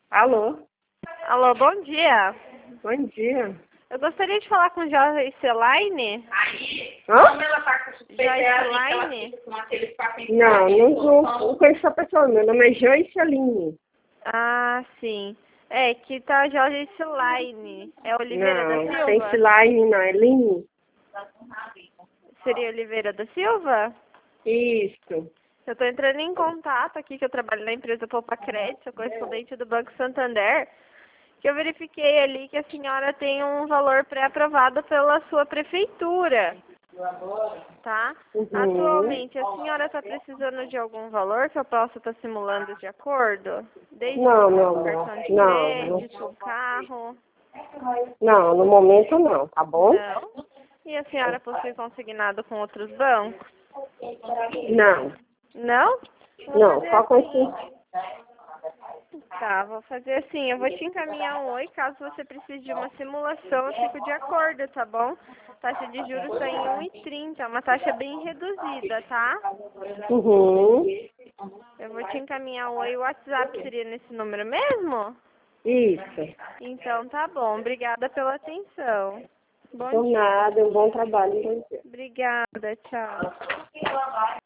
Alô? Alô, bom dia. Bom dia. Eu gostaria de falar com Joyce Elaine. Hã? Joyce Elaine? Não conheço a pessoa. Meu nome é Joyce Aline. Ah, sim. É, que tá Joyce Elaine. É Oliveira da Não, Silva? tem Line não, é Line. Seria Oliveira da Silva? Isso. Eu tô entrando em contato aqui, que eu trabalho na empresa Poupa Crédito, sou correspondente do Banco Santander, que eu verifiquei ali que a senhora tem um valor pré-aprovado pela sua prefeitura, tá? Uhum. Atualmente, a senhora está precisando de algum valor que eu possa estar simulando de acordo? Desde Não. cartão de Não. crédito, carro? Não, no momento não, tá bom? Não. E a senhora possui consignado com outros bancos? Não. Não? Vou Não, fazer só com assim. esse. Tá, vou fazer assim, eu vou te encaminhar um oi, caso você precise de uma simulação, eu fico de acordo, tá bom? Taxa de juros está em 1,30, uma taxa bem reduzida, tá? Uhum. Eu vou te encaminhar um oi, o WhatsApp seria nesse número mesmo? Isso. Então tá bom, obrigada pela atenção. Bom Por dia. nada, um bom trabalho. Obrigada, tchau.